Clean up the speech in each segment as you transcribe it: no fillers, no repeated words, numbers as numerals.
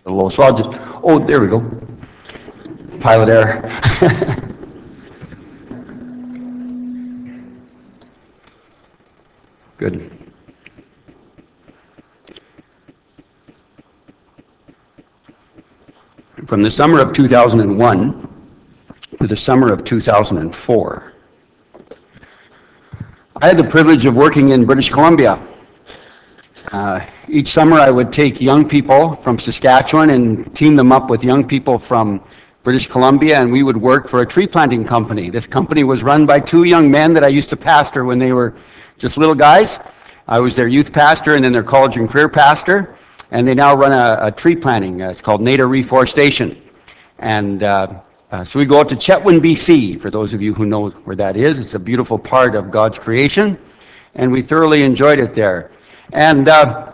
low. So I'll just, oh, there we go. Pilot error. Good. From the summer of 2001 to the summer of 2004, I had the privilege of working in British Columbia. Each summer I would take young people from Saskatchewan and team them up with young people from British Columbia, and we would work for a tree planting company. This company was run by two young men that I used to pastor when they were just little guys. I was their youth pastor and then their college and career pastor, and they now run a tree planting. It's called Nader Reforestation. And so we go out to Chetwynd, BC, for those of you who know where that is. It's a beautiful part of God's creation, and we thoroughly enjoyed it there. And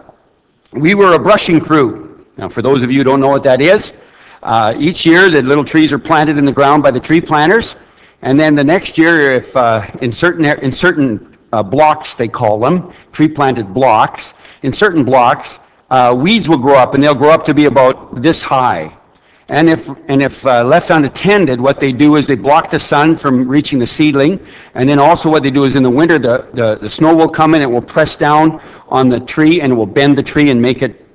we were a brushing crew. Now, for those of you who don't know what that is, each year the little trees are planted in the ground by the tree planters, and then the next year, if in certain blocks, they call them, tree-planted blocks. In certain blocks, weeds will grow up, and they'll grow up to be about this high. And if left unattended, what they do is they block the sun from reaching the seedling, and then also what they do is in the winter, the snow will come in, it will press down on the tree, and it will bend the tree and make it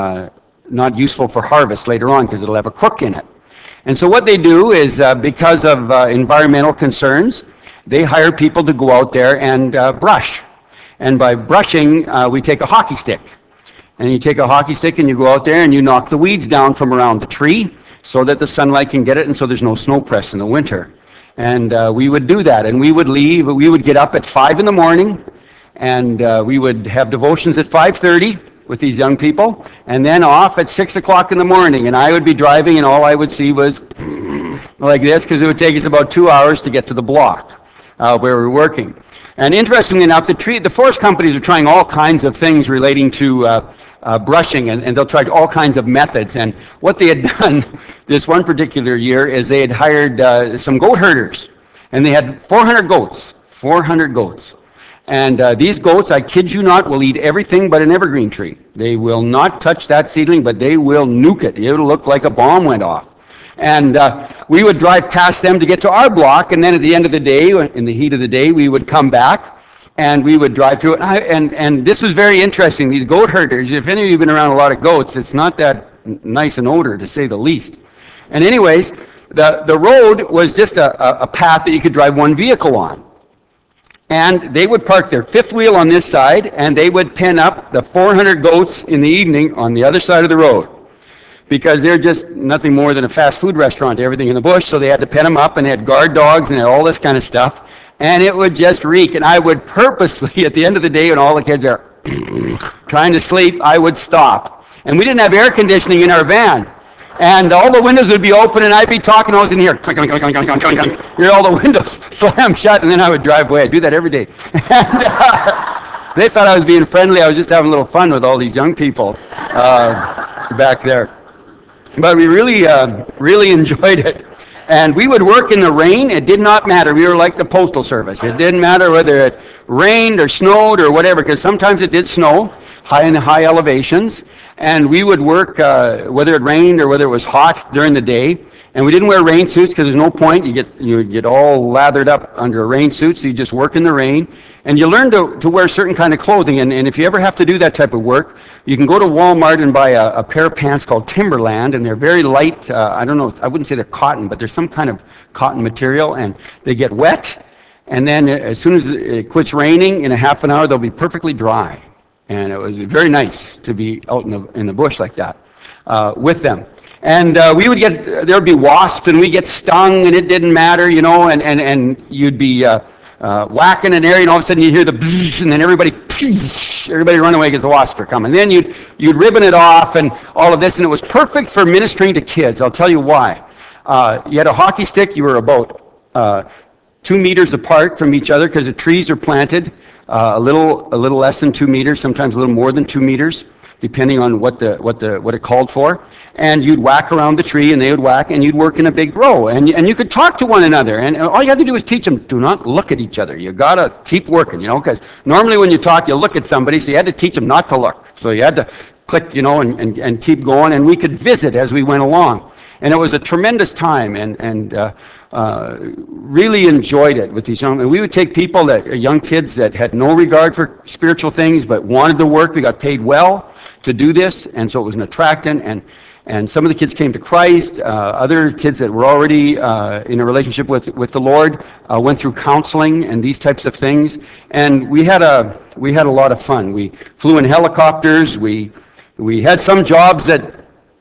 not useful for harvest later on, because it'll have a crook in it. And so what they do is, because of environmental concerns, they hire people to go out there and brush. And by brushing, we take a hockey stick. And you take a hockey stick and you go out there and you knock the weeds down from around the tree so that the sunlight can get it and so there's no snow press in the winter. And we would do that. And we would leave. We would get up at 5 in the morning, and we would have devotions at 5:30 with these young people, and then off at 6 o'clock in the morning. And I would be driving, and all I would see was like this, because it would take us about 2 hours to get to the block where we were working. And interestingly enough, the forest companies are trying all kinds of things relating to brushing, and they'll try all kinds of methods. And what they had done this one particular year is they had hired some goat herders, and they had 400 goats. 400 goats. And these goats, I kid you not, will eat everything but an evergreen tree. They will not touch that seedling, but they will nuke it. It'll look like a bomb went off. And we would drive past them to get to our block, and then at the end of the day, in the heat of the day, we would come back, and we would drive through it. And this was very interesting. These goat herders, if any of you have been around a lot of goats, it's not that nice an odor, to say the least. And anyways, the road was just a path that you could drive one vehicle on. And they would park their fifth wheel on this side, and they would pen up the 400 goats in the evening on the other side of the road, because they're just nothing more than a fast food restaurant, everything in the bush, so they had to pen them up, and they had guard dogs and all this kind of stuff, and it would just reek. And I would purposely, at the end of the day, when all the kids are trying to sleep, I would stop. And we didn't have air conditioning in our van, and all the windows would be open, and I'd be talking, I was in here, clink, clink, clink, clink, clink, clink, clink. Hear all the windows slam shut, and then I would drive away. I do that every day. And, they thought I was being friendly. I was just having a little fun with all these young people back there. But we really enjoyed it. And we would work in the rain. It did not matter. We were like the Postal Service. It didn't matter whether it rained or snowed or whatever, because sometimes it did snow high in the high elevations. And we would work whether it rained or whether it was hot during the day. And we didn't wear rain suits because there's no point. You get all lathered up under a rain suit, so you just work in the rain. And you learn to wear certain kind of clothing. And if you ever have to do that type of work, you can go to Walmart and buy a pair of pants called Timberland, and they're very light. I don't know, I wouldn't say they're cotton, but there's some kind of cotton material, and they get wet. And then as soon as it quits raining, in a half an hour, they'll be perfectly dry. And it was very nice to be out in the bush like that with them. And we would there would be wasps, and we'd get stung, and it didn't matter, you know, and you'd be whacking an area, and all of a sudden you hear the bzzz, and then everybody run away because the wasps are coming. Then you'd ribbon it off and all of this, and it was perfect for ministering to kids. I'll tell you why. You had a hockey stick. You were about 2 meters apart from each other because the trees are planted a little less than 2 meters, sometimes a little more than 2 meters, depending on what it called for. And you'd whack around the tree, and they would whack, and you'd work in a big row. And you could talk to one another, and all you had to do was teach them, do not look at each other. You got to keep working, you know, because normally when you talk, you look at somebody, so you had to teach them not to look. So you had to click, and keep going, and we could visit as we went along. And it was a tremendous time, and really enjoyed it with these young men. We would take people, young kids that had no regard for spiritual things, but wanted to work. We got paid well to do this, and so it was an attractant, and some of the kids came to Christ. Other kids that were already in a relationship with the Lord went through counseling and these types of things. And we had a lot of fun. We flew in helicopters. We had some jobs that,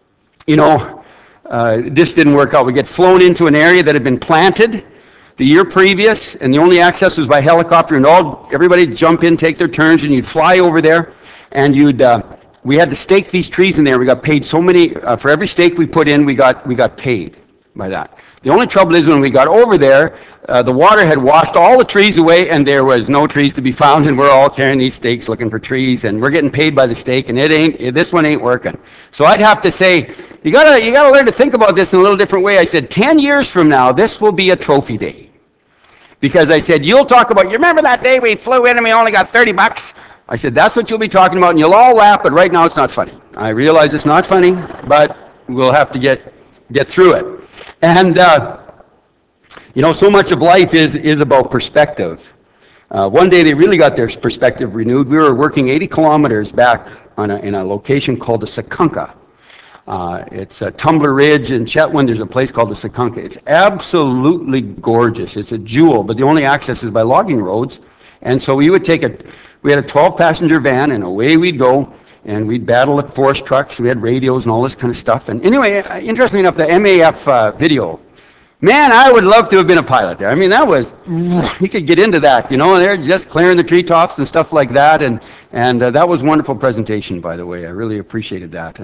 this didn't work out. We get flown into an area that had been planted the year previous, and the only access was by helicopter. And everybody jump in, take their turns, and you'd fly over there, and we had to stake these trees in there. We got paid so many, for every stake we put in, we got paid by that. The only trouble is when we got over there, the water had washed all the trees away, and there was no trees to be found, and we're all carrying these stakes looking for trees, and we're getting paid by the stake, and this one ain't working. So I'd have to say, you gotta learn to think about this in a little different way. I said, 10 years from now, this will be a trophy day. Because I said, you'll talk about, you remember that day we flew in and we only got $30? I said, that's what you'll be talking about, and you'll all laugh, but right now it's not funny. I realize it's not funny, but we'll have to get through it. And, so much of life is about perspective. One day they really got their perspective renewed. We were working 80 kilometers back in a location called the Sekunka. It's Tumbler Ridge in Chetwynd. There's a place called the Sekunka. It's absolutely gorgeous. It's a jewel, but the only access is by logging roads. And so we had a 12-passenger van, and away we'd go, and we'd battle at forest trucks. We had radios and all this kind of stuff. And anyway, interestingly enough, the MAF video, man, I would love to have been a pilot there. I mean, you could get into that, they're just clearing the treetops and stuff like that. And that was a wonderful presentation, by the way. I really appreciated that.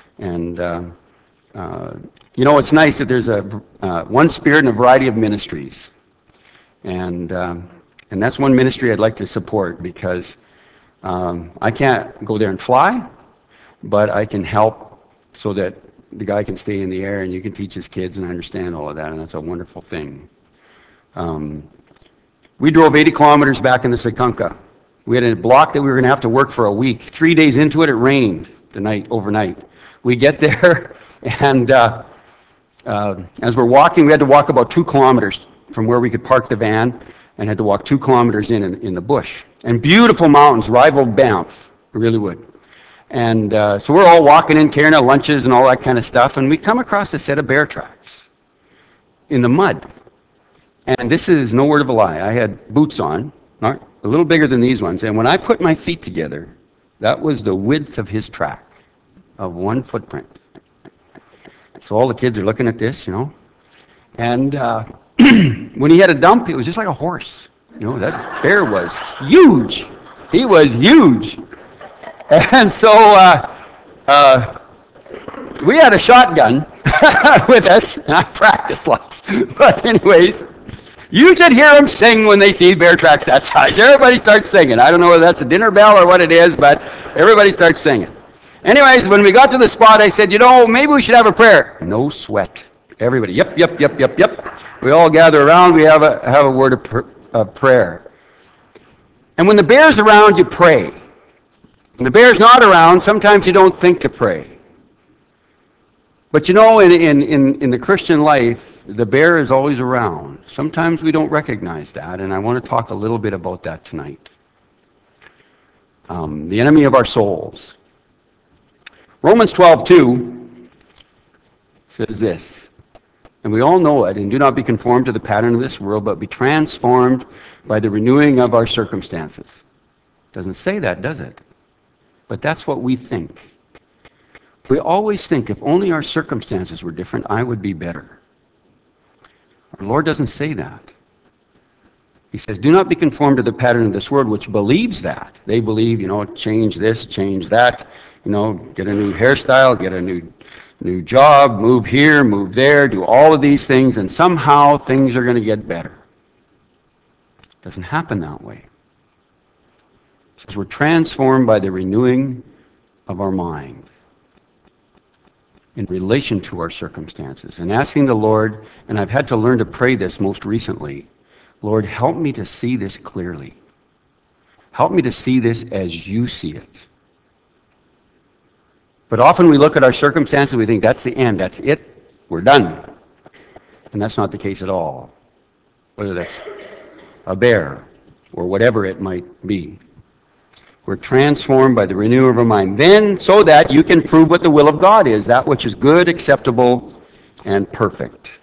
It's nice that there's one spirit and a variety of ministries. And that's one ministry I'd like to support, because I can't go there and fly, but I can help so that the guy can stay in the air and you can teach his kids, and I understand all of that, and that's a wonderful thing. We drove 80 kilometers back in the Sekunka. We had a block that we were going to have to work for a week. 3 days into it, it rained overnight. We get there, and as we're walking, we had to walk about 2 kilometers from where we could park the van, and had to walk 2 kilometers in the bush. And beautiful mountains, rivaled Banff, really would. And so we're all walking in, carrying our lunches and all that kind of stuff, and we come across a set of bear tracks in the mud. And this is no word of a lie. I had boots on, a little bigger than these ones, and when I put my feet together, that was the width of his track, of one footprint. So all the kids are looking at this, and when he had a dump, it was just like a horse. That bear was huge. He was huge. And so we had a shotgun with us, and I practiced lots. But anyways, you should hear them sing when they see bear tracks that size. Everybody starts singing. I don't know whether that's a dinner bell or what it is, but everybody starts singing. Anyways, when we got to the spot, I said, maybe we should have a prayer. No sweat. Everybody, yep. We all gather around. We have a word of prayer. And when the bear's around, you pray. When the bear's not around, sometimes you don't think to pray. But in the Christian life, the bear is always around. Sometimes we don't recognize that, and I want to talk a little bit about that tonight. The enemy of our souls. Romans 12:2 says this, and we all know it, and do not be conformed to the pattern of this world, but be transformed by the renewing of our circumstances. Doesn't say that, does it? But that's what we think. We always think, if only our circumstances were different, I would be better. Our Lord doesn't say that. He says, do not be conformed to the pattern of this world, which believes that. They believe, change this, change that, get a new hairstyle, get a new job, move here, move there, do all of these things, and somehow things are going to get better. It doesn't happen that way. It says we're transformed by the renewing of our mind in relation to our circumstances, and asking the Lord, and I've had to learn to pray this most recently, Lord, help me to see this clearly. Help me to see this as you see it. But often we look at our circumstances, we think that's the end, that's it, we're done. And that's not the case at all. Whether that's a bear or whatever it might be. We're transformed by the renewal of our mind. Then, so that you can prove what the will of God is, that which is good, acceptable, and perfect.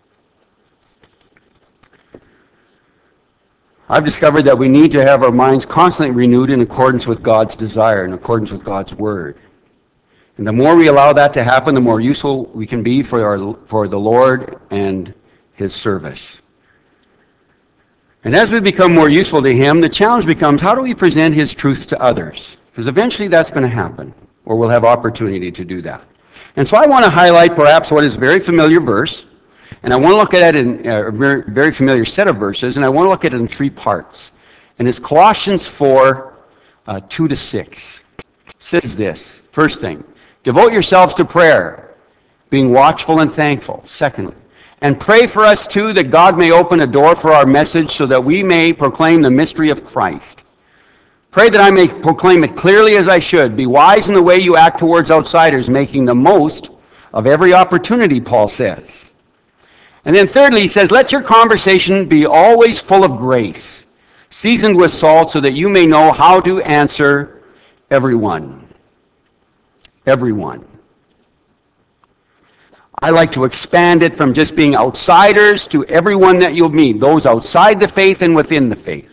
I've discovered that we need to have our minds constantly renewed in accordance with God's desire, in accordance with God's word. And the more we allow that to happen, the more useful we can be for the Lord and his service. And as we become more useful to him, the challenge becomes, how do we present his truths to others? Because eventually that's going to happen, or we'll have opportunity to do that. And so I want to highlight perhaps what is a very familiar verse, and I want to look at it in a very familiar set of verses, and I want to look at it in three parts. And it's Colossians 4, 2-6. It says this, first thing, devote yourselves to prayer, being watchful and thankful. Secondly, and pray for us too, that God may open a door for our message so that we may proclaim the mystery of Christ. Pray that I may proclaim it clearly as I should. Be wise in the way you act towards outsiders, making the most of every opportunity, Paul says. And then thirdly, he says, let your conversation be always full of grace, seasoned with salt, so that you may know how to answer everyone. Everyone. I like to expand it from just being outsiders to everyone that you'll meet, those outside the faith and within the faith.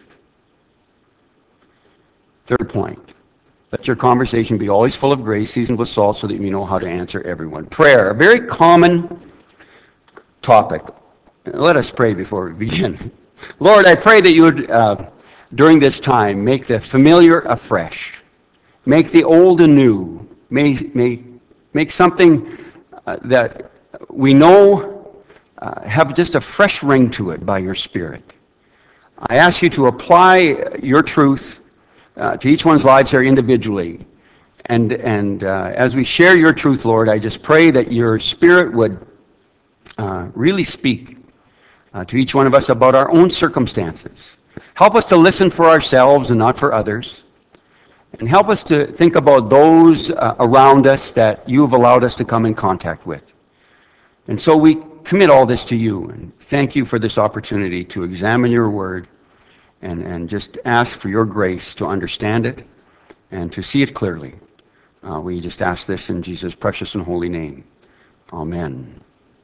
Third point, let your conversation be always full of grace, seasoned with salt, so that you know how to answer everyone. Prayer, a very common topic. Let us pray before we begin. Lord, I pray that you would, during this time, make the familiar afresh, make the old anew, make something that we know have just a fresh ring to it by your Spirit. I ask you to apply your truth to each one's lives here individually. And as we share your truth, Lord, I just pray that your Spirit would really speak to each one of us about our own circumstances. Help us to listen for ourselves and not for others. And help us to think about those around us that you have allowed us to come in contact with. And so we commit all this to you, and thank you for this opportunity to examine your word and just ask for your grace to understand it and to see it clearly. We just ask this in Jesus' precious and holy name. Amen.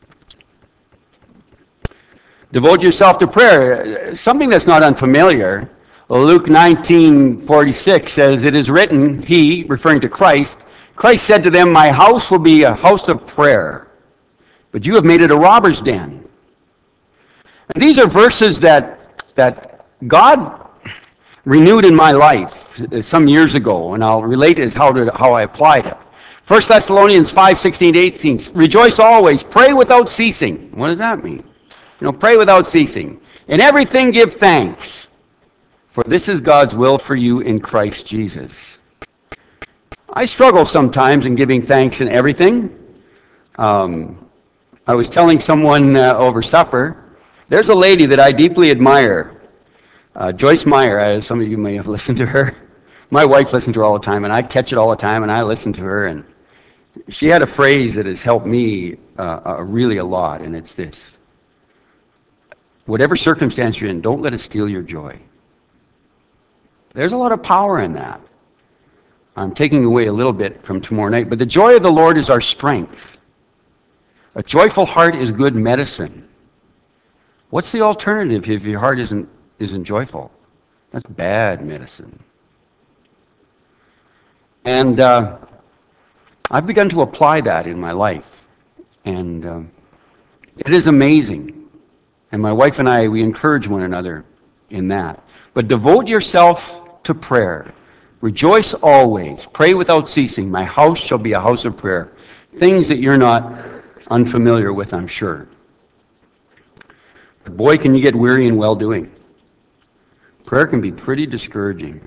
Devote yourself to prayer. Something that's not unfamiliar. Luke 19:46 says, it is written, he, referring to Christ said to them, my house will be a house of prayer, but you have made it a robber's den. And these are verses that God renewed in my life some years ago, and I'll relate it as how I applied it. 1 Thessalonians 5:16-18, rejoice always, pray without ceasing. What does that mean? Pray without ceasing. In everything give thanks, for this is God's will for you in Christ Jesus. I struggle sometimes in giving thanks in everything. I was telling someone over supper, there's a lady that I deeply admire, Joyce Meyer. Some of you may have listened to her. My wife listened to her all the time, and I catch it all the time, and I listen to her. And she had a phrase that has helped me really a lot, and it's this. Whatever circumstance you're in, don't let it steal your joy. There's a lot of power in that. I'm taking away a little bit from tomorrow night, but the joy of the Lord is our strength. A joyful heart is good medicine. What's the alternative if your heart isn't joyful? That's bad medicine. And I've begun to apply that in my life. And it is amazing. And my wife and I, we encourage one another in that. But devote yourself to prayer. Rejoice always. Pray without ceasing. My house shall be a house of prayer. Things that you're not unfamiliar with, I'm sure. But boy, can you get weary in well-doing. Prayer can be pretty discouraging.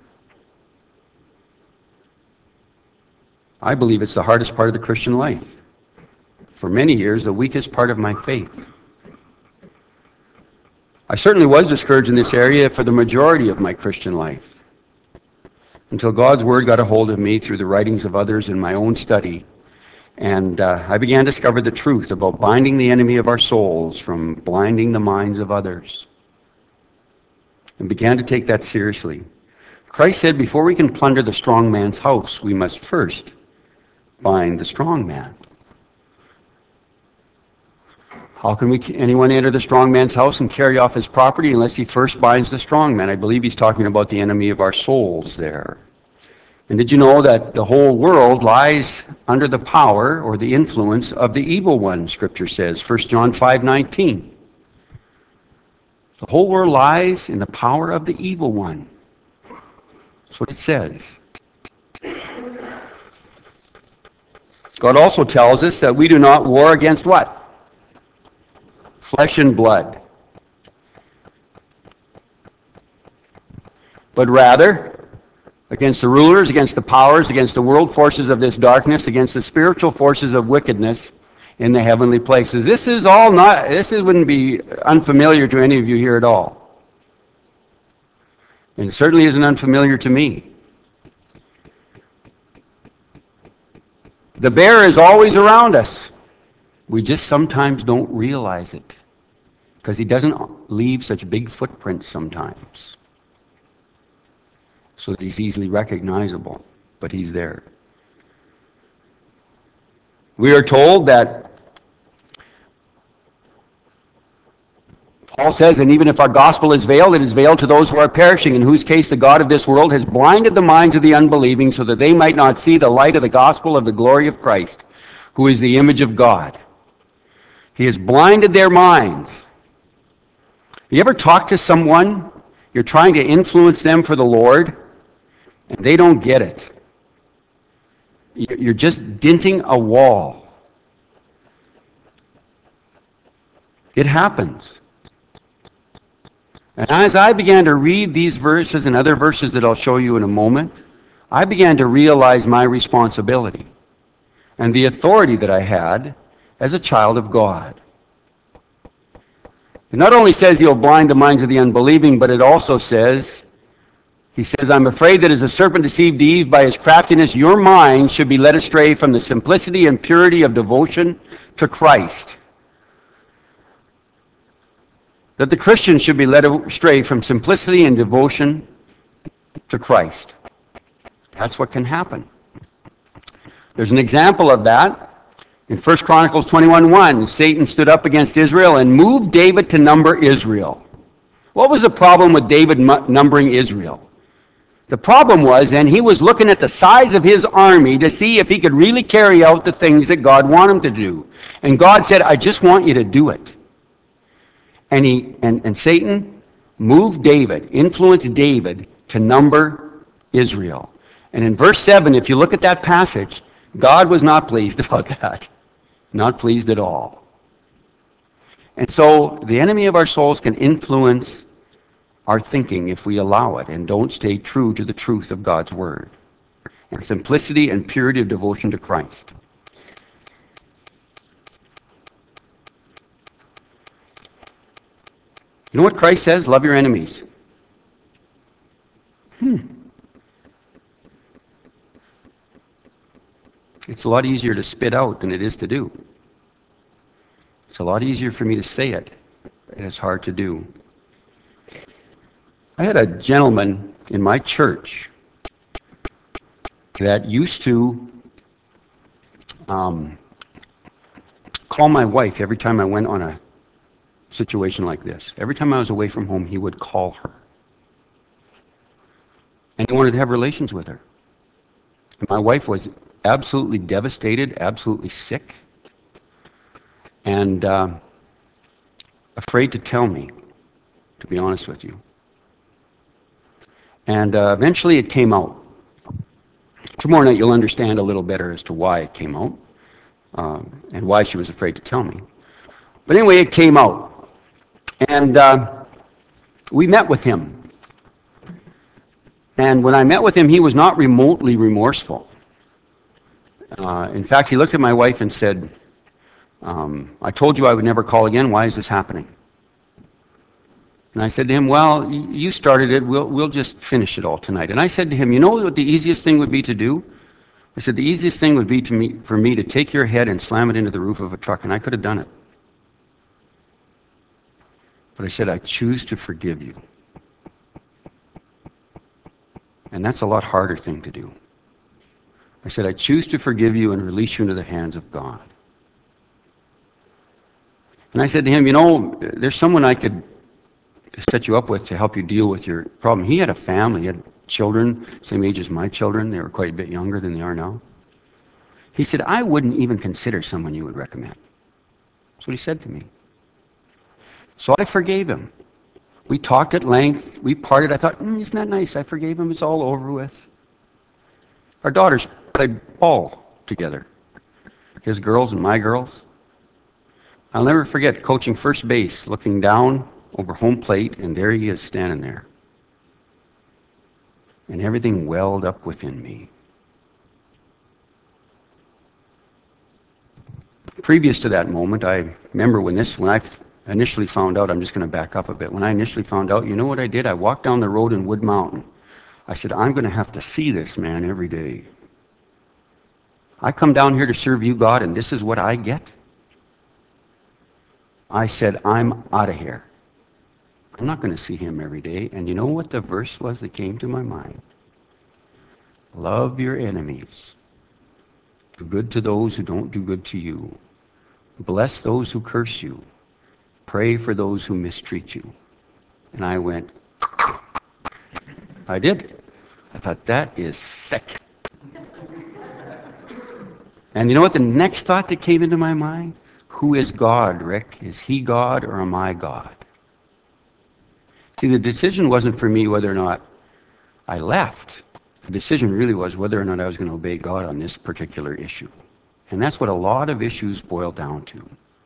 I believe it's the hardest part of the Christian life. For many years, the weakest part of my faith. I certainly was discouraged in this area for the majority of my Christian life, until God's Word got a hold of me through the writings of others and my own study And I began to discover the truth about binding the enemy of our souls from blinding the minds of others, and began to take that seriously. Christ said before we can plunder the strong man's house, we must first bind the strong man. How can anyone enter the strong man's house and carry off his property unless he first binds the strong man? I believe he's talking about the enemy of our souls there. And did you know that the whole world lies under the power or the influence of the evil one, Scripture says, 1 John 5:19. The whole world lies in the power of the evil one. That's what it says. God also tells us that we do not war against what? Flesh and blood. But rather, against the rulers, against the powers, against the world forces of this darkness, against the spiritual forces of wickedness in the heavenly places. This wouldn't be unfamiliar to any of you here at all. And it certainly isn't unfamiliar to me. The bear is always around us. We just sometimes don't realize it because he doesn't leave such big footprints sometimes, so that he's easily recognizable, but he's there. We are told that Paul says, and even if our gospel is veiled, it is veiled to those who are perishing, in whose case the God of this world has blinded the minds of the unbelieving so that they might not see the light of the gospel of the glory of Christ, who is the image of God. He has blinded their minds. You ever talk to someone, you're trying to influence them for the Lord, and they don't get it? You're just dinting a wall. It happens. And as I began to read these verses and other verses that I'll show you in a moment, I began to realize my responsibility and the authority that I had as a child of God. It not only says he'll blind the minds of the unbelieving, but it also says, he says, I'm afraid that as the serpent deceived Eve by his craftiness, your mind should be led astray from the simplicity and purity of devotion to Christ. That the Christian should be led astray from simplicity and devotion to Christ. That's what can happen. There's an example of that. In 1 Chronicles 21:1, Satan stood up against Israel and moved David to number Israel. What was the problem with David numbering Israel? The problem was, and he was looking at the size of his army to see if he could really carry out the things that God wanted him to do. And God said, I just want you to do it. And Satan moved David, influenced David to number Israel. And in verse 7, if you look at that passage, God was not pleased about that. Not pleased at all. And so the enemy of our souls can influence our thinking if we allow it and don't stay true to the truth of God's word and simplicity and purity of devotion to Christ. You know what Christ says? Love your enemies. It's a lot easier to spit out than it is to do. It's a lot easier for me to say it, and it's hard to do. I had a gentleman in my church that used to call my wife every time I went on a situation like this. Every time I was away from home, he would call her. And he wanted to have relations with her. And my wife was absolutely devastated, absolutely sick, and afraid to tell me, to be honest with you. And eventually it came out. Tomorrow night you'll understand a little better as to why it came out and why she was afraid to tell me. But anyway, it came out. And we met with him. And when I met with him, he was not remotely remorseful. In fact, he looked at my wife and said, I told you I would never call again. Why is this happening? And I said to him, well, you started it. We'll just finish it all tonight. And I said to him, you know what the easiest thing would be to do? I said, the easiest thing would be for me to take your head and slam it into the roof of a truck, and I could have done it. But I said, I choose to forgive you. And that's a lot harder thing to do. I said, I choose to forgive you and release you into the hands of God. And I said to him, there's someone I could set you up with to help you deal with your problem. He had a family. He had children, same age as my children. They were quite a bit younger than they are now. He said, I wouldn't even consider someone you would recommend. That's what he said to me. So I forgave him. We talked at length. We parted. I thought, isn't that nice? I forgave him. It's all over with. Our daughters played ball together. His girls and my girls. I'll never forget coaching first base, looking down over home plate, and there he is standing there. And everything welled up within me. Previous to that moment, I remember when I initially found out, I'm just going to back up a bit. When I initially found out, you know what I did? I walked down the road in Wood Mountain. I said, I'm going to have to see this man every day. I come down here to serve you, God, and this is what I get? I said, I'm out of here. I'm not going to see him every day. And you know what the verse was that came to my mind? Love your enemies. Do good to those who don't do good to you. Bless those who curse you. Pray for those who mistreat you. And I went, I did. I thought, that is sick. And you know what the next thought that came into my mind? Who is God, Rick? Is he God or am I God? See, the decision wasn't for me whether or not I left. The decision really was whether or not I was going to obey God on this particular issue. And that's what a lot of issues boil down to.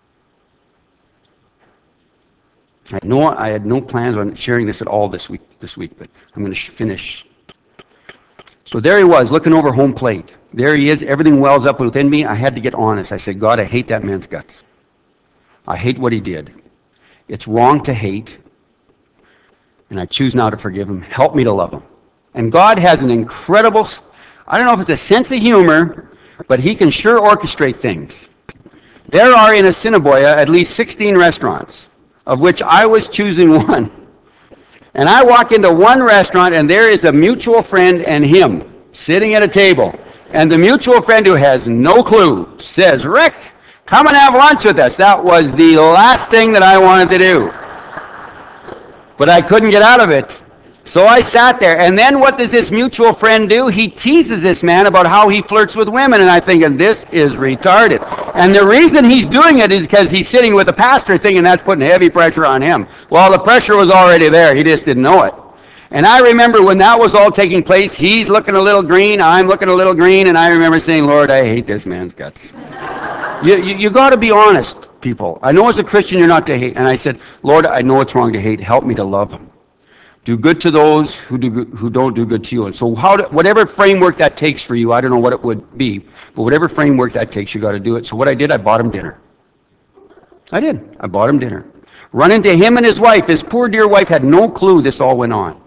I had no plans on sharing this at all this week, but I'm going to finish. So there he was, looking over home plate. There he is, everything wells up within me. I had to get honest. I said, God, I hate that man's guts. I hate what he did. It's wrong to hate, and I choose now to forgive him. Help me to love him. And God has an incredible, I don't know if it's a sense of humor, but he can sure orchestrate things. There are in Assiniboia at least 16 restaurants, of which I was choosing one. And I walk into one restaurant, and there is a mutual friend and him sitting at a table. And the mutual friend who has no clue says, Rick, come and have lunch with us. That was the last thing that I wanted to do. But I couldn't get out of it. So I sat there, and then what does this mutual friend do? He teases this man about how he flirts with women, and I'm thinking, this is retarded. And the reason he's doing it is because he's sitting with a pastor thinking that's putting heavy pressure on him. Well, the pressure was already there. He just didn't know it. And I remember when that was all taking place, he's looking a little green, I'm looking a little green, and I remember saying, Lord, I hate this man's guts. You got to be honest, people. I know as a Christian you're not to hate. And I said, Lord, I know it's wrong to hate. Help me to love him. Do good to those who don't do good to you. And so whatever framework that takes for you, I don't know what it would be, but whatever framework that takes, you got to do it. So what I did, I bought him dinner. I did. I bought him dinner. Run into him and his wife. His poor dear wife had no clue this all went on.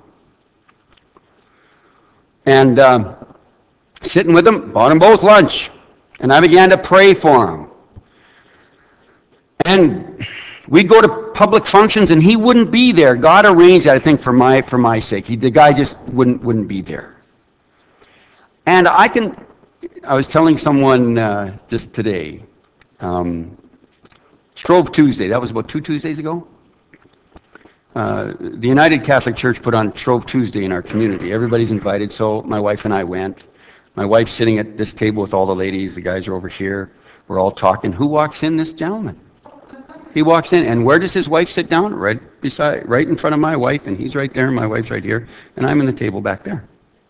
And sitting with them, bought them both lunch. And I began to pray for them. And we'd go to public functions, and he wouldn't be there. God arranged that, I think, for my sake. The guy just wouldn't be there. And I was telling someone just today, Shrove Tuesday, that was about 2 Tuesdays ago. The United Catholic Church put on Shrove Tuesday in our community. Everybody's invited, so my wife and I went. My wife's sitting at this table with all the ladies. The guys are over here. We're all talking. Who walks in? This gentleman. He walks in, and where does his wife sit down? Right in front of my wife, and he's right there, and my wife's right here, and I'm in the table back there.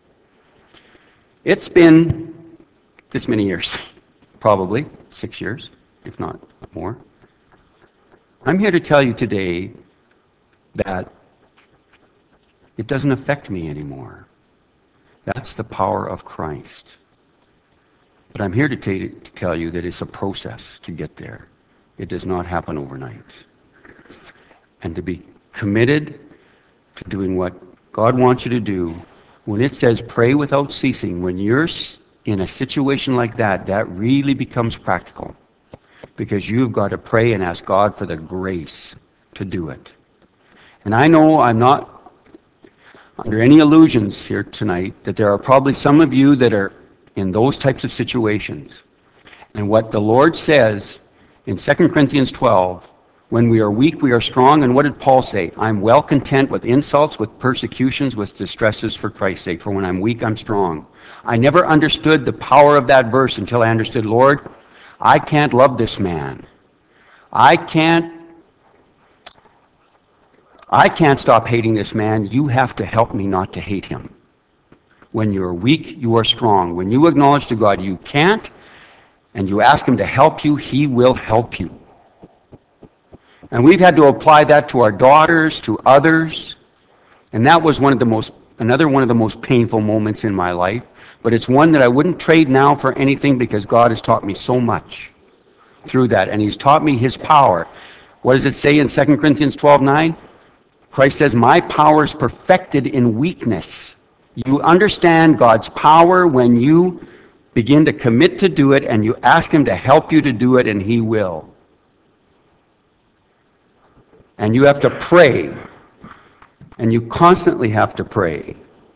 It's been this many years, probably 6 years, if not more. I'm here to tell you today that it doesn't affect me anymore. That's the power of Christ. But I'm here to tell you that it's a process to get there. It does not happen overnight. And to be committed to doing what God wants you to do, when it says pray without ceasing, when you're in a situation like that, that really becomes practical, because you've got to pray and ask God for the grace to do it. And I know I'm not under any illusions here tonight that there are probably some of you that are in those types of situations. And what the Lord says in 2 Corinthians 12, when we are weak, we are strong. And what did Paul say? I'm well content with insults, with persecutions, with distresses for Christ's sake. For when I'm weak, I'm strong. I never understood the power of that verse until I understood, Lord, I can't love this man. I can't stop hating this man. You have to help me not to hate him. When you're weak, you are strong. When you acknowledge to God you can't, and you ask him to help you, he will help you. And we've had to apply that to our daughters, to others. And that was another one of the most painful moments in my life. But it's one that I wouldn't trade now for anything, because God has taught me so much through that. And he's taught me his power. What does it say in 2 Corinthians 12:9? Christ says, my power is perfected in weakness. You understand God's power when you begin to commit to do it, and you ask him to help you to do it, and he will. And you have to pray. And you constantly have to pray.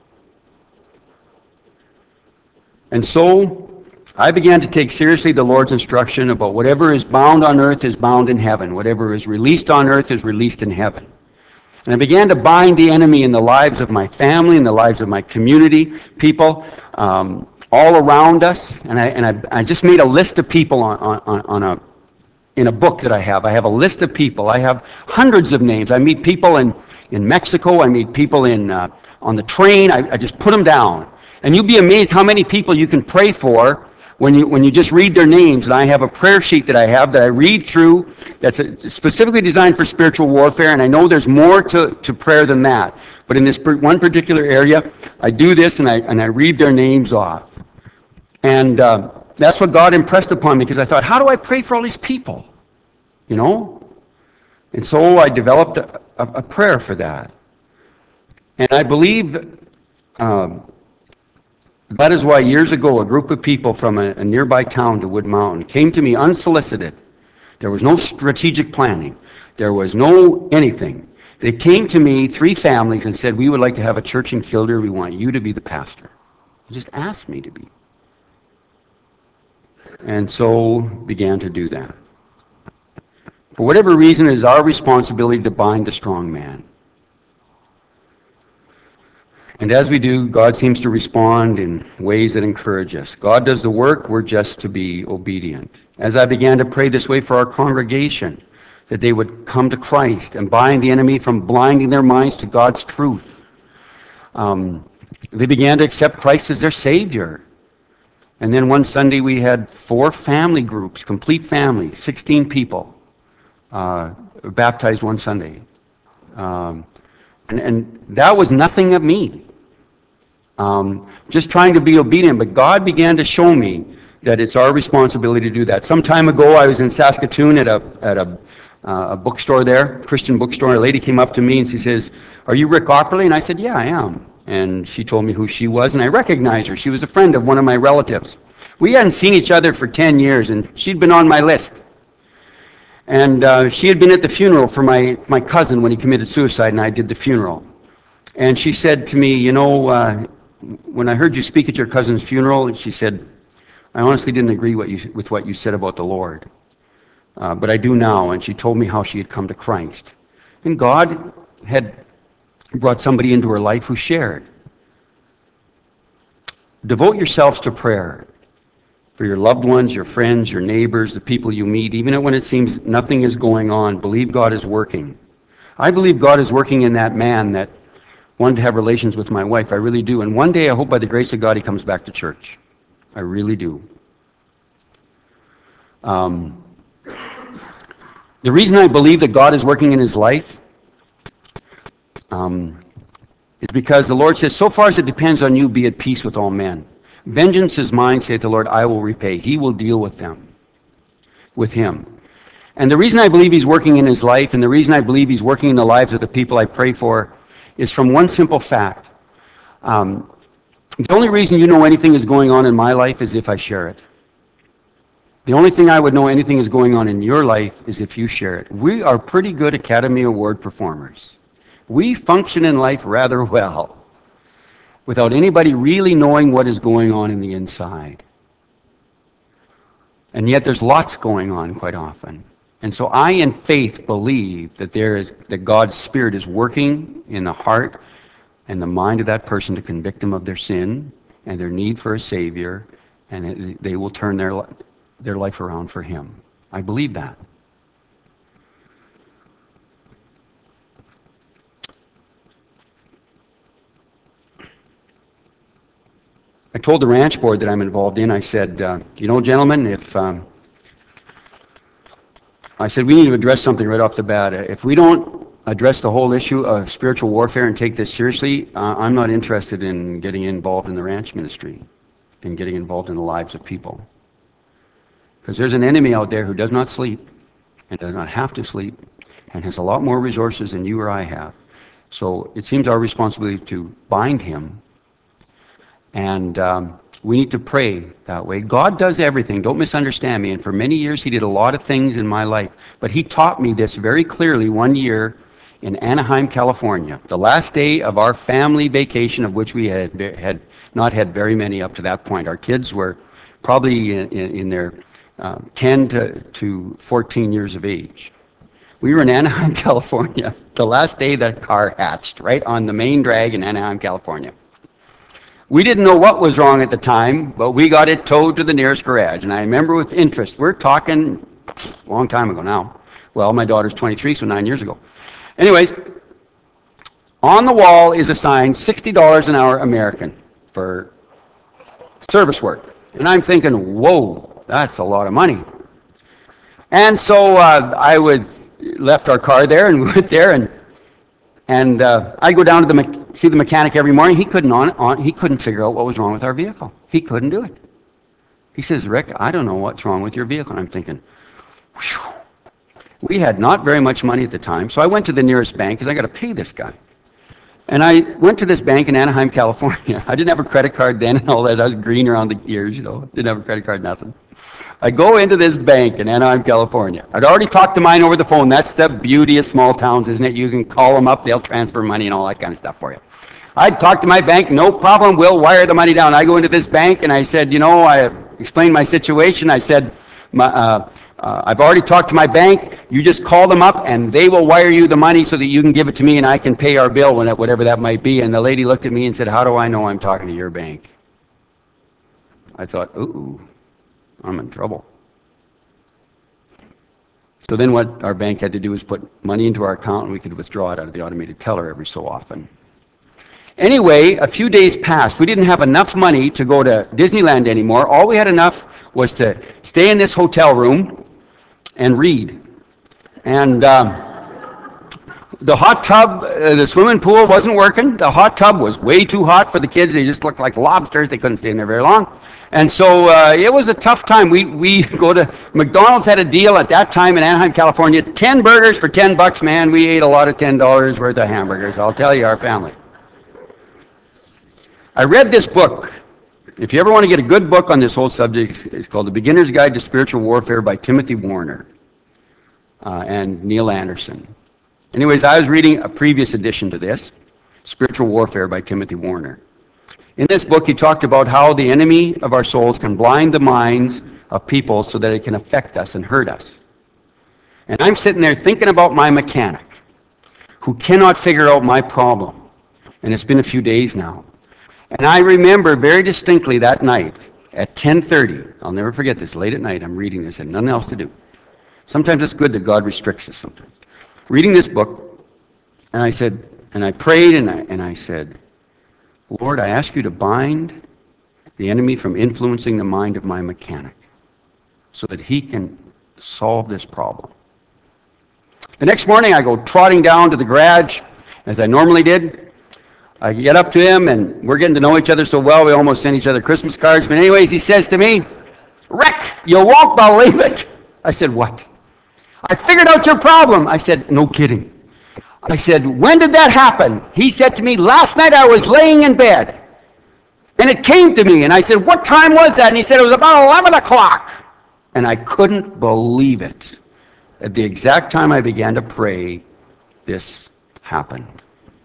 And so I began to take seriously the Lord's instruction about whatever is bound on earth is bound in heaven. Whatever is released on earth is released in heaven. And I began to bind the enemy in the lives of my family, in the lives of my community, people all around us. And I just made a list of people in a book that I have. I have a list of people. I have hundreds of names. I meet people in Mexico. I meet people on the train. I just put them down. And you'll be amazed how many people you can pray for when you just read their names. And I have a prayer sheet that I read through that's specifically designed for spiritual warfare. And I know there's more to prayer than that. But in this one particular area, I do this and I read their names off. And that's what God impressed upon me, because I thought, how do I pray for all these people? You know? And so I developed a prayer for that. And I believe that is why years ago a group of people from a nearby town to Wood Mountain came to me unsolicited. There was no strategic planning. There was no anything. They came to me, 3 families, and said, we would like to have a church in Kildare. We want you to be the pastor. They just asked me to be. And so began to do that. For whatever reason, it is our responsibility to bind the strong man. And as we do, God seems to respond in ways that encourage us. God does the work, we're just to be obedient. As I began to pray this way for our congregation, that they would come to Christ and bind the enemy from blinding their minds to God's truth. They began to accept Christ as their Savior. And then one Sunday we had 4 family groups, complete families, 16 people, baptized one Sunday. And that was nothing of me. Just trying to be obedient. But God began to show me that it's our responsibility to do that. Some time ago, I was in Saskatoon at a bookstore there, Christian bookstore. A lady came up to me and she says, "Are you Rick Opperly?" And I said, "Yeah, I am." And she told me who she was, and I recognized her. She was a friend of one of my relatives. We hadn't seen each other for 10 years, and she'd been on my list. And she had been at the funeral for my cousin when he committed suicide, and I did the funeral. And she said to me, when I heard you speak at your cousin's funeral, she said, "I honestly didn't agree with what you said about the Lord. But I do now." And she told me how she had come to Christ. And God had brought somebody into her life who shared. Devote yourselves to prayer for your loved ones, your friends, your neighbors, the people you meet. Even when it seems nothing is going on, believe God is working. I believe God is working in that man that wanted to have relations with my wife. I really do. And one day, I hope by the grace of God, he comes back to church. I really do. The reason I believe that God is working in his life is because the Lord says, "So far as it depends on you, be at peace with all men. Vengeance is mine, saith the Lord, I will repay." He will deal with them, with him. And the reason I believe he's working in his life, and the reason I believe he's working in the lives of the people I pray for, is from one simple fact. The only reason you know anything is going on in my life is if I share it. The only thing I would know anything is going on in your life is if you share it. We are pretty good Academy Award performers. We function in life rather well without anybody really knowing what is going on in the inside. And yet there's lots going on quite often. And so I, in faith, believe that that God's Spirit is working in the heart and the mind of that person to convict them of their sin and their need for a Savior, and they will turn their life around for Him. I believe that. I told the ranch board that I'm involved in, I said, gentlemen, I said, we need to address something right off the bat. If we don't address the whole issue of spiritual warfare and take this seriously, I'm not interested in getting involved in the ranch ministry and getting involved in the lives of people. Because there's an enemy out there who does not sleep and does not have to sleep and has a lot more resources than you or I have. So it seems our responsibility to bind him, and we need to pray that way. God does everything. Don't misunderstand me. And for many years, he did a lot of things in my life. But he taught me this very clearly one year in Anaheim, California, the last day of our family vacation, of which we had not had very many up to that point. Our kids were probably in their 10 to 14 years of age. We were in Anaheim, California, the last day that car hatched, right on the main drag in Anaheim, California. We didn't know what was wrong at the time, but we got it towed to the nearest garage. And I remember with interest, we're talking a long time ago now. Well, my daughter's 23, so 9 years ago. Anyways, on the wall is a sign, $60 an hour American for service work. And I'm thinking, whoa, that's a lot of money. And so left our car there and went there, and I go down to see the mechanic every morning. He couldn't figure out what was wrong with our vehicle. He couldn't do it. He says, Rick, I don't know what's wrong with your vehicle. And I'm thinking, whew. We had not very much money at the time, so I went to the nearest bank because I got to pay this guy. And I went to this bank in Anaheim, California. I didn't have a credit card then and all that. I was green around the ears, Didn't have a credit card, nothing. I go into this bank in Anaheim, California. I'd already talked to mine over the phone. That's the beauty of small towns, isn't it? You can call them up, they'll transfer money and all that kind of stuff for you. I'd talked to my bank, no problem, we'll wire the money down. I go into this bank and I said, I explained my situation. I said, I've already talked to my bank. You just call them up and they will wire you the money so that you can give it to me and I can pay our bill, whatever that might be. And the lady looked at me and said, how do I know I'm talking to your bank? I thought, ooh, I'm in trouble. So then what our bank had to do was put money into our account and we could withdraw it out of the automated teller every so often. Anyway, a few days passed. We didn't have enough money to go to Disneyland anymore. All we had enough was to stay in this hotel room and read. And the hot tub, the swimming pool wasn't working. The hot tub was way too hot for the kids. They just looked like lobsters. They couldn't stay in there very long. And so it was a tough time. We go to, McDonald's had a deal at that time in Anaheim, California, 10 burgers for $10, man. We ate a lot of $10 worth of hamburgers, I'll tell you, our family. I read this book. If you ever want to get a good book on this whole subject, it's called The Beginner's Guide to Spiritual Warfare by Timothy Warner and Neil Anderson. Anyways, I was reading a previous edition to this, Spiritual Warfare by Timothy Warner. In this book, he talked about how the enemy of our souls can blind the minds of people so that it can affect us and hurt us. And I'm sitting there thinking about my mechanic who cannot figure out my problem. And it's been a few days now. And I remember very distinctly that night at 10:30, I'll never forget this, late at night, I'm reading this, I had nothing else to do. Sometimes it's good that God restricts us sometimes. Reading this book, and I said, and I prayed, and I said, Lord, I ask you to bind the enemy from influencing the mind of my mechanic so that he can solve this problem. The next morning, I go trotting down to the garage, as I normally did. I get up to him, and we're getting to know each other so well, we almost send each other Christmas cards. But anyways, he says to me, Rick, you won't believe it. I said, what? I figured out your problem. I said, no kidding. I said, when did that happen? He said to me, last night I was laying in bed. And it came to me, and I said, what time was that? And he said, it was about 11 o'clock. And I couldn't believe it. At the exact time I began to pray, this happened.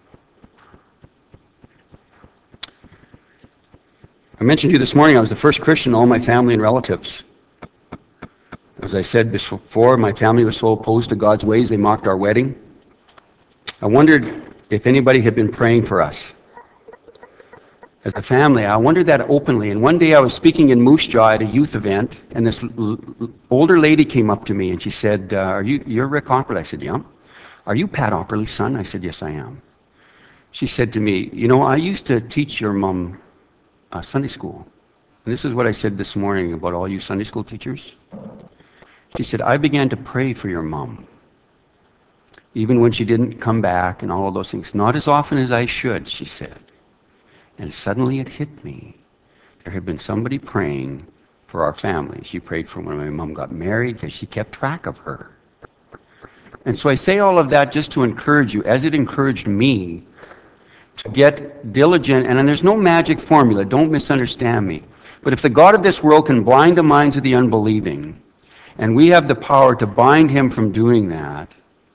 I mentioned to you this morning, I was the first Christian in all my family and relatives. As I said before, my family was so opposed to God's ways, they mocked our wedding. I wondered if anybody had been praying for us. As a family, I wondered that openly. And one day I was speaking in Moose Jaw at a youth event, and this older lady came up to me, and she said, you're Rick Opperle? I said, yeah. Are you Pat Opperle's son? I said, yes, I am. She said to me, I used to teach your mom Sunday school. And this is what I said this morning about all you Sunday school teachers. She said, I began to pray for your mom, even when she didn't come back and all of those things. Not as often as I should, she said. And suddenly it hit me. There had been somebody praying for our family. She prayed for when my mom got married because she kept track of her. And so I say all of that just to encourage you, as it encouraged me, to get diligent. And there's no magic formula. Don't misunderstand me. But if the God of this world can blind the minds of the unbelieving, and we have the power to bind him from doing that,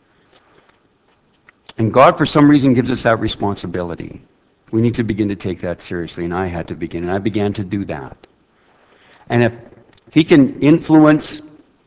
and God for some reason gives us that responsibility, we need to begin to take that seriously, and I had to begin, and I began to do that. And if he can influence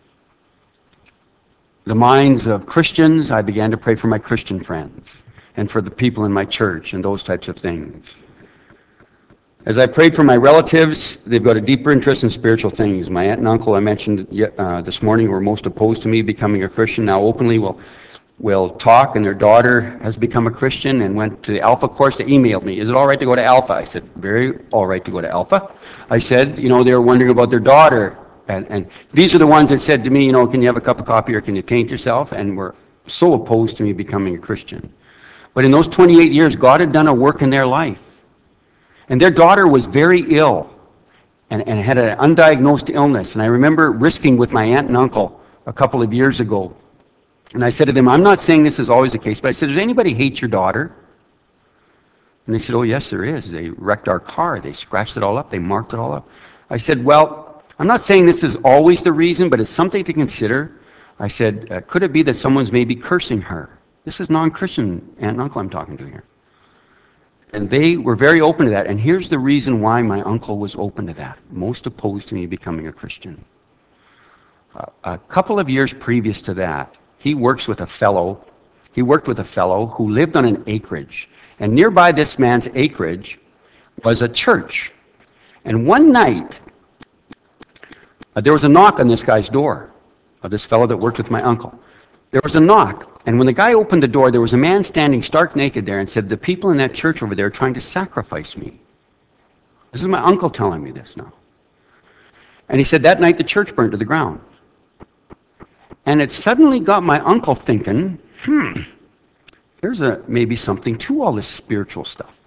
the minds of Christians, I began to pray for my Christian friends and for the people in my church and those types of things. As I prayed for my relatives, they've got a deeper interest in spiritual things. My aunt and uncle, I mentioned this morning, were most opposed to me becoming a Christian. Now openly will talk, and their daughter has become a Christian and went to the Alpha course. They emailed me, is it all right to go to Alpha? I said, very all right to go to Alpha. I said, they were wondering about their daughter. And these are the ones that said to me, can you have a cup of coffee or can you taint yourself? And were so opposed to me becoming a Christian. But in those 28 years, God had done a work in their life. And their daughter was very ill and had an undiagnosed illness. And I remember risking with my aunt and uncle a couple of years ago. And I said to them, I'm not saying this is always the case, but I said, does anybody hate your daughter? And they said, oh, yes, there is. They wrecked our car. They scratched it all up. They marked it all up. I said, well, I'm not saying this is always the reason, but it's something to consider. I said, could it be that someone's maybe cursing her? This is non-Christian aunt and uncle I'm talking to here. And they were very open to that. And here's the reason why my uncle was open to that, most opposed to me becoming a Christian. A couple of years previous to that, he worked with a fellow who lived on an acreage. And nearby this man's acreage was a church. And one night, there was a knock on this guy's door, of this fellow that worked with my uncle. There was a knock, and when the guy opened the door, there was a man standing stark naked there and said, the people in that church over there are trying to sacrifice me. This is my uncle telling me this now. And he said that night the church burned to the ground. And it suddenly got my uncle thinking, there's maybe something to all this spiritual stuff,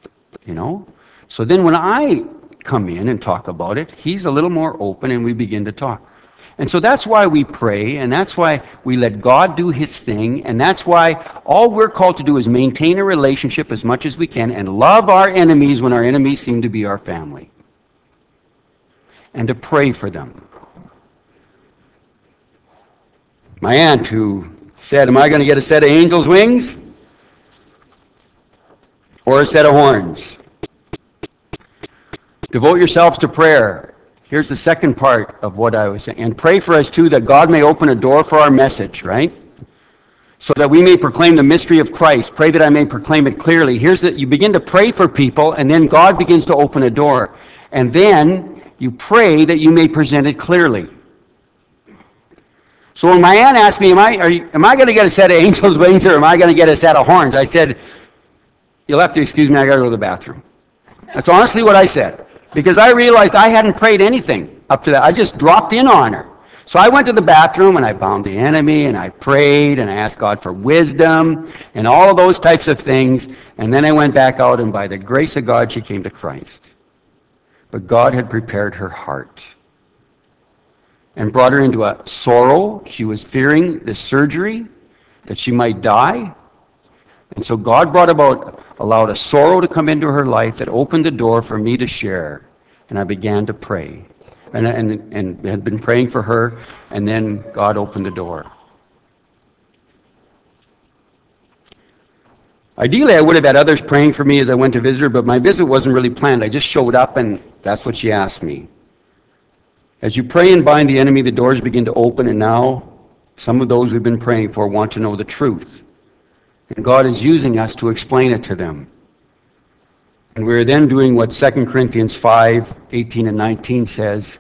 So then when I come in and talk about it, he's a little more open and we begin to talk. And so that's why we pray, and that's why we let God do his thing, and that's why all we're called to do is maintain a relationship as much as we can and love our enemies when our enemies seem to be our family. And to pray for them. My aunt who said, am I going to get a set of angel's wings? Or a set of horns? Devote yourselves to prayer. Here's the second part of what I was saying. And pray for us too, that God may open a door for our message, right? So that we may proclaim the mystery of Christ. Pray that I may proclaim it clearly. You begin to pray for people, and then God begins to open a door. And then you pray that you may present it clearly. So when my aunt asked me, am I going to get a set of angel's wings or am I going to get a set of horns? I said, you'll have to excuse me, I got to go to the bathroom. That's honestly what I said. Because I realized I hadn't prayed anything up to that. I just dropped in on her. So I went to the bathroom and I bound the enemy and I prayed and I asked God for wisdom and all of those types of things. And then I went back out, and by the grace of God, she came to Christ. But God had prepared her heart and brought her into a sorrow. She was fearing the surgery, that she might die. And so God allowed a sorrow to come into her life that opened the door for me to share. And I began to pray. And had been praying for her, and then God opened the door. Ideally, I would have had others praying for me as I went to visit her, but my visit wasn't really planned. I just showed up, and that's what she asked me. As you pray and bind the enemy, the doors begin to open, and now some of those we've been praying for want to know the truth. And God is using us to explain it to them. And we're then doing what 2 Corinthians 5:18 and 19 says.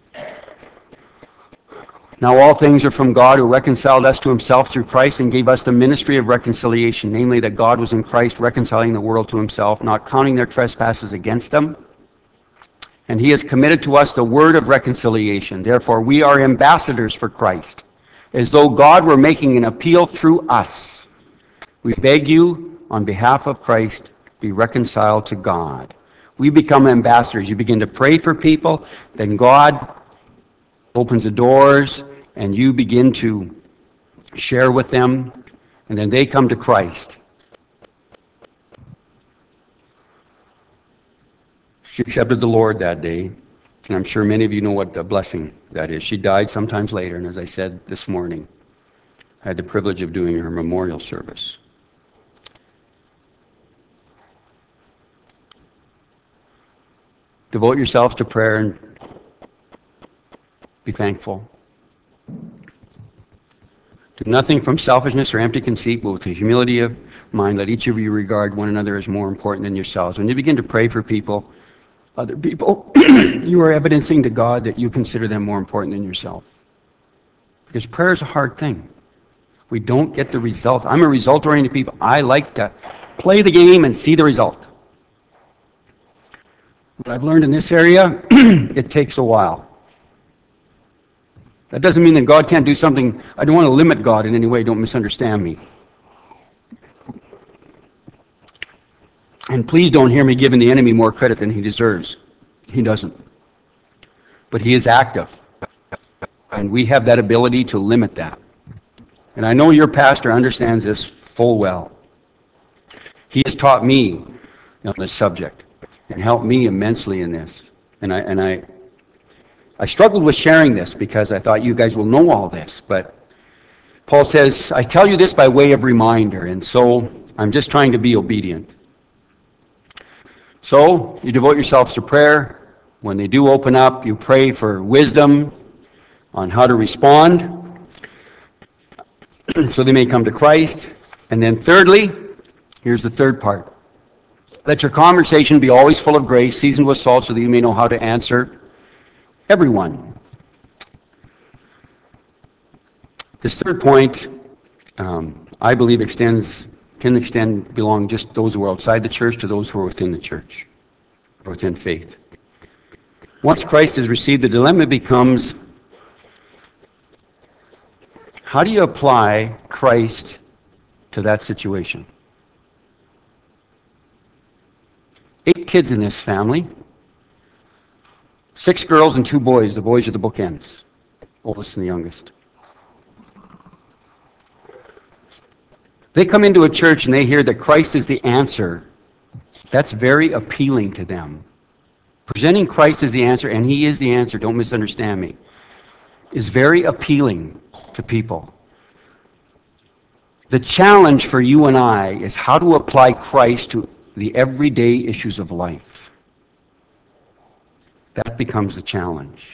Now all things are from God, who reconciled us to himself through Christ and gave us the ministry of reconciliation, namely that God was in Christ reconciling the world to himself, not counting their trespasses against them. And he has committed to us the word of reconciliation. Therefore, we are ambassadors for Christ, as though God were making an appeal through us. We beg you, on behalf of Christ, be reconciled to God. We become ambassadors. You begin to pray for people, then God opens the doors, and you begin to share with them, and then they come to Christ. She accepted the Lord that day, and I'm sure many of you know what a blessing that is. She died sometimes later, and as I said this morning, I had the privilege of doing her memorial service. Devote yourselves to prayer and be thankful. Do nothing from selfishness or empty conceit, but with the humility of mind, let each of you regard one another as more important than yourselves. When you begin to pray for people, other people, you are evidencing to God that you consider them more important than yourself. Because prayer is a hard thing. We don't get the result. I'm a result-oriented people. I like to play the game and see the result. What I've learned in this area, it takes a while. That doesn't mean that God can't do something. I don't want to limit God in any way. Don't misunderstand me. And please don't hear me giving the enemy more credit than he deserves. He doesn't. But he is active. And we have that ability to limit that. And I know your pastor understands this full well. He has taught me on this subject and helped me immensely in this. And I struggled with sharing this because I thought you guys will know all this. But Paul says, I tell you this by way of reminder. And so I'm just trying to be obedient. So you devote yourselves to prayer. When they do open up, you pray for wisdom on how to respond so they may come to Christ. And then thirdly, here's the third part. Let your conversation be always full of grace, seasoned with salt, so that you may know how to answer everyone. This third point, I believe, can belong just those who are outside the church to those who are within the church, or within faith. Once Christ is received, the dilemma becomes, how do you apply Christ to that situation? 8 kids in this family. 6 girls and 2 boys. The boys are the bookends, oldest and the youngest. They come into a church and they hear that Christ is the answer. That's very appealing to them. Presenting Christ as the answer, and he is the answer, don't misunderstand me, is very appealing to people. The challenge for you and I is how to apply Christ to the everyday issues of life. That becomes the challenge.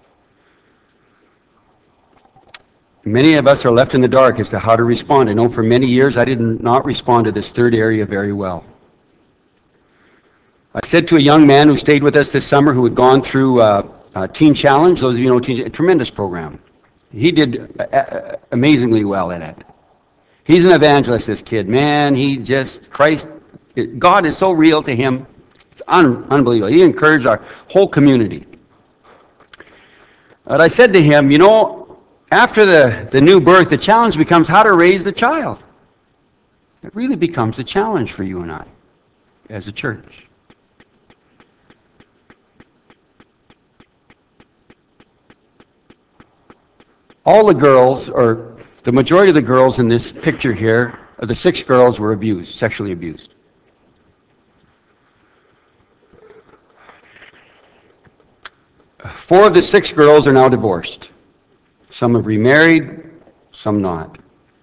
Many of us are left in the dark as to how to respond. I know for many years I did not respond to this third area very well. I said to a young man who stayed with us this summer who had gone through Teen Challenge, those of you know a tremendous program. He did amazingly well in it. He's an evangelist, this kid. Man, God is so real to him. It's unbelievable. He encouraged our whole community. But I said to him, after the new birth, the challenge becomes how to raise the child. It really becomes a challenge for you and I as a church. All the girls, or the majority of the girls in this picture here, of the 6 girls were abused, sexually abused. Four of the 6 girls are now divorced. Some have remarried, some not.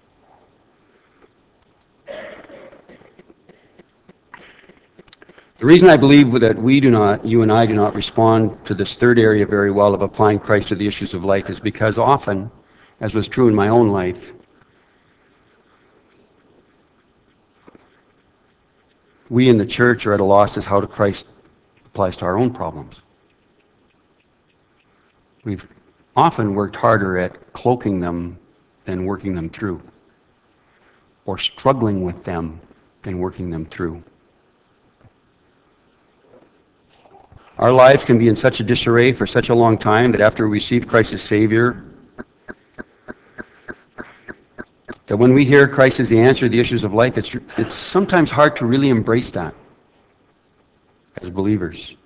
The reason I believe that you and I do not respond to this third area very well of applying Christ to the issues of life is because often, as was true in my own life, we in the church are at a loss as how to Christ applies to our own problems. We've often worked harder at cloaking them than working them through, or struggling with them than working them through. Our lives can be in such a disarray for such a long time that after we receive Christ as Savior, that when we hear Christ as the answer to the issues of life, it's sometimes hard to really embrace that as believers.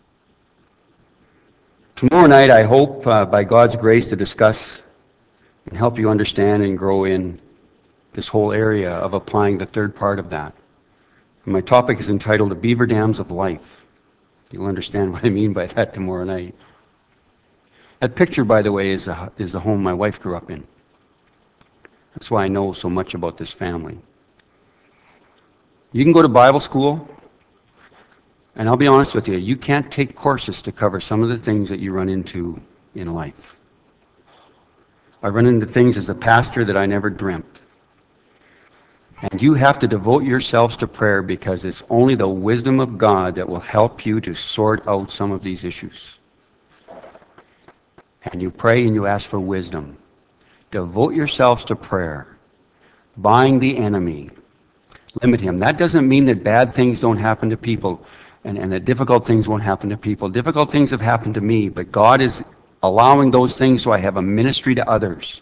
Tomorrow night, I hope, by God's grace, to discuss and help you understand and grow in this whole area of applying the third part of that. And my topic is entitled The Beaver Dams of Life. You'll understand what I mean by that tomorrow night. That picture, by the way, is the home my wife grew up in. That's why I know so much about this family. You can go to Bible school, and I'll be honest with you, you can't take courses to cover some of the things that you run into in life. I run into things as a pastor that I never dreamt. And you have to devote yourselves to prayer because it's only the wisdom of God that will help you to sort out some of these issues. And you pray and you ask for wisdom. Devote yourselves to prayer. Bind the enemy. Limit him. That doesn't mean that bad things don't happen to people and that difficult things won't happen to people. Difficult things have happened to me, but God is allowing those things so I have a ministry to others.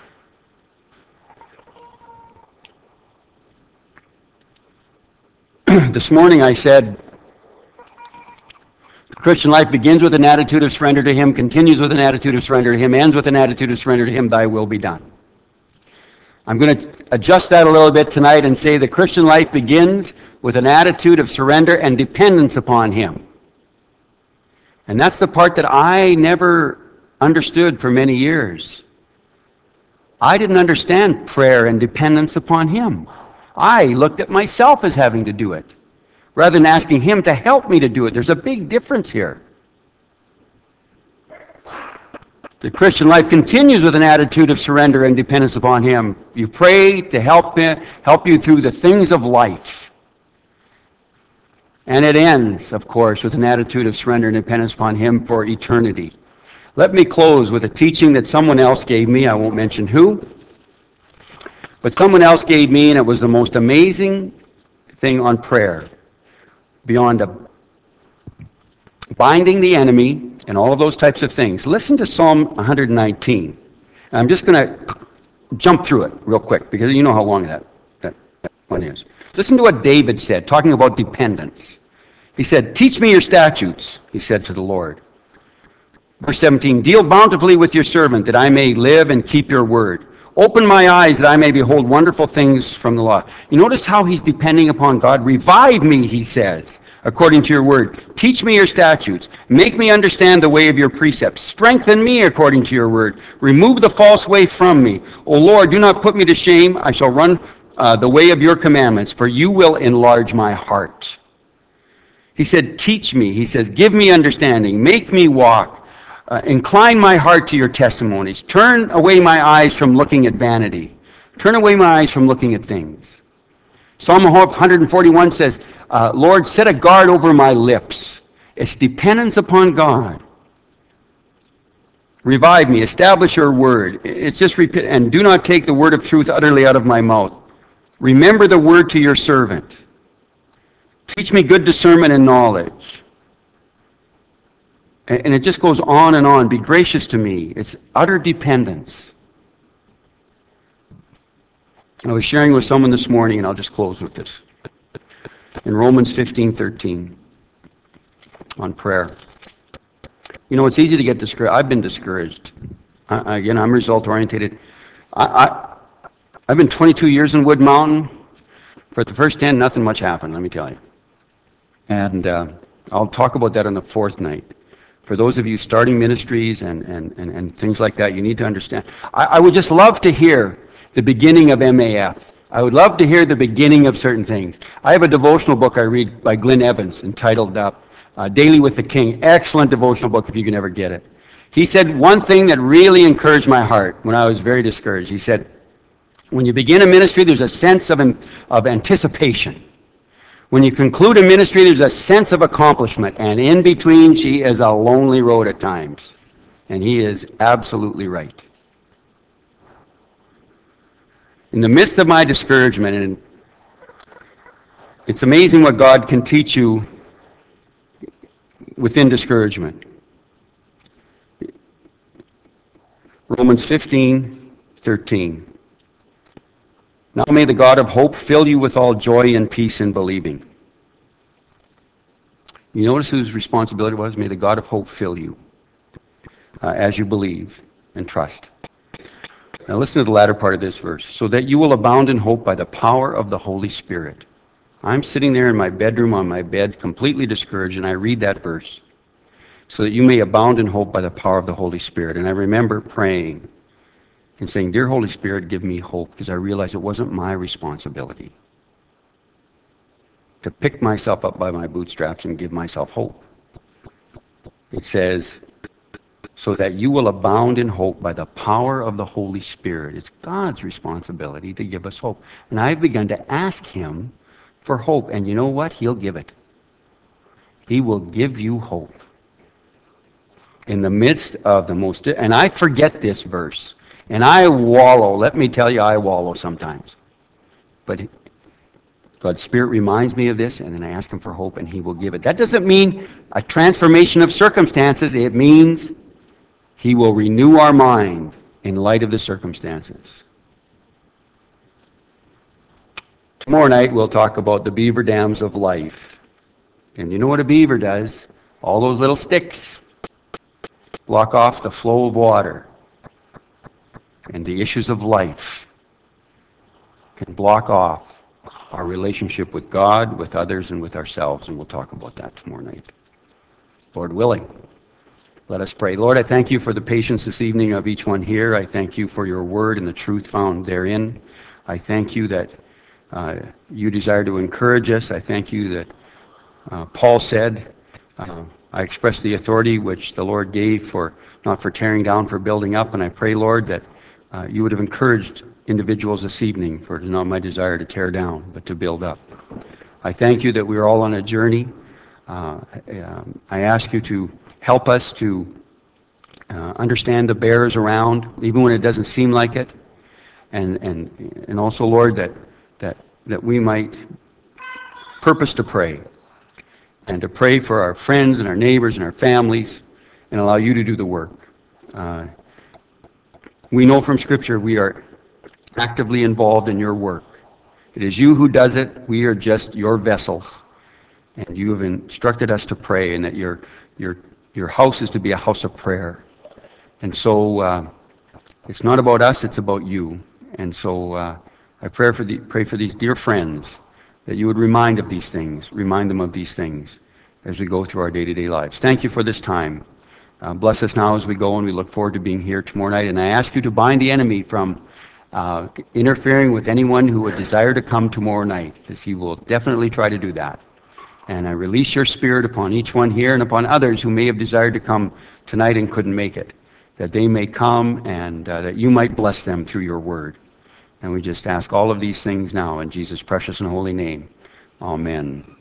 This morning I said, the Christian life begins with an attitude of surrender to Him, continues with an attitude of surrender to Him, ends with an attitude of surrender to Him, thy will be done. I'm going to adjust that a little bit tonight and say the Christian life begins with an attitude of surrender and dependence upon Him. And that's the part that I never understood for many years. I didn't understand prayer and dependence upon Him. I looked at myself as having to do it, rather than asking Him to help me to do it. There's a big difference here. The Christian life continues with an attitude of surrender and dependence upon Him. You pray to help you through the things of life. And it ends, of course, with an attitude of surrender and dependence upon Him for eternity. Let me close with a teaching that someone else gave me. I won't mention who. But someone else gave me, and it was the most amazing thing on prayer. Beyond binding the enemy and all of those types of things. Listen to Psalm 119. I'm just going to jump through it real quick because you know how long that one is. Listen to what David said, talking about dependence. He said, "Teach me your statutes," he said to the Lord. Verse 17, "Deal bountifully with your servant, that I may live and keep your word. Open my eyes, that I may behold wonderful things from the law." You notice how he's depending upon God. "Revive me," he says, "according to your word. Teach me your statutes. Make me understand the way of your precepts. Strengthen me according to your word. Remove the false way from me. O Lord, do not put me to shame. I shall run the way of your commandments, for you will enlarge my heart." He said, teach me. He says, give me understanding. Make me walk. Incline my heart to your testimonies. Turn away my eyes from looking at vanity. Turn away my eyes from looking at things. Psalm 141 says, Lord, set a guard over my lips. It's dependence upon God. Revive me. Establish your word. It's just repeat, and do not take the word of truth utterly out of my mouth. Remember the word to your servant. Teach me good discernment and knowledge. And it just goes on and on. Be gracious to me. It's utter dependence. I was sharing with someone this morning, and I'll just close with this. In Romans 15:13, on prayer. You know, it's easy to get discouraged. I've been discouraged. Again, I'm result-oriented. I've been 22 years in Wood Mountain. For the first 10, nothing much happened, let me tell you. And I'll talk about that on the fourth night. For those of you starting ministries and things like that, you need to understand. I would just love to hear the beginning of MAF. I would love to hear the beginning of certain things. I have a devotional book I read by Glenn Evans entitled Daily with the King. Excellent devotional book if you can ever get it. He said one thing that really encouraged my heart when I was very discouraged. He said, when you begin a ministry, there's a sense of anticipation. When you conclude a ministry, there's a sense of accomplishment. And in between, she is a lonely road at times. And he is absolutely right. In the midst of my discouragement, and it's amazing what God can teach you within discouragement. Romans 15:13. Now may the God of hope fill you with all joy and peace in believing. You notice whose responsibility it was? May the God of hope fill you as you believe and trust. Now listen to the latter part of this verse. So that you will abound in hope by the power of the Holy Spirit. I'm sitting there in my bedroom on my bed, completely discouraged, and I read that verse. So that you may abound in hope by the power of the Holy Spirit. And I remember praying and saying, Dear Holy Spirit, give me hope, because I realized it wasn't my responsibility to pick myself up by my bootstraps and give myself hope. It says, so that you will abound in hope by the power of the Holy Spirit. It's God's responsibility to give us hope. And I've begun to ask him for hope. And you know what? He'll give it. He will give you hope. In the midst of the most... And I forget this verse. And I wallow. Let me tell you, I wallow sometimes. But God's Spirit reminds me of this, and then I ask him for hope, and he will give it. That doesn't mean a transformation of circumstances. It means he will renew our mind in light of the circumstances. Tomorrow night, we'll talk about the beaver dams of life. And you know what a beaver does? All those little sticks block off the flow of water. And the issues of life can block off our relationship with God, with others, and with ourselves. And we'll talk about that tomorrow night. Lord willing. Let us pray. Lord, I thank you for the patience this evening of each one here. I thank you for your word and the truth found therein. I thank you that you desire to encourage us. I thank you that Paul said, I express the authority which the Lord gave for, not for tearing down, for building up. And I pray, Lord, that you would have encouraged individuals this evening, for it is not my desire to tear down, but to build up. I thank you that we are all on a journey. I ask you to help us to understand the bearers around, even when it doesn't seem like it. And also, Lord, that we might purpose to pray, and to pray for our friends and our neighbors and our families, and allow you to do the work. We know from Scripture we are actively involved in your work. It is you who does it. We are just your vessels. And you have instructed us to pray, and that your house is to be a house of prayer. And so it's not about us, it's about you. And so I pray for these dear friends, that you would remind them of these things as we go through our day-to-day lives. Thank you for this time. Bless us now as we go, and we look forward to being here tomorrow night. And I ask you to bind the enemy from interfering with anyone who would desire to come tomorrow night, because he will definitely try to do that. And I release your Spirit upon each one here and upon others who may have desired to come tonight and couldn't make it, that they may come, and that you might bless them through your word. And we just ask all of these things now in Jesus' precious and holy name. Amen.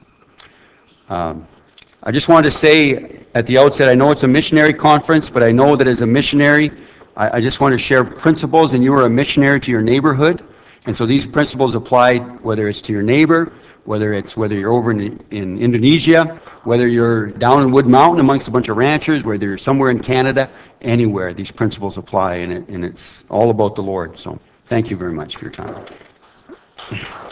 I just wanted to say at the outset, I know it's a missionary conference, but I know that as a missionary, I just want to share principles, and you are a missionary to your neighborhood. And so these principles apply whether it's to your neighbor, whether you're over in Indonesia, whether you're down in Wood Mountain amongst a bunch of ranchers, whether you're somewhere in Canada, anywhere, these principles apply, and it's all about the Lord. So thank you very much for your time.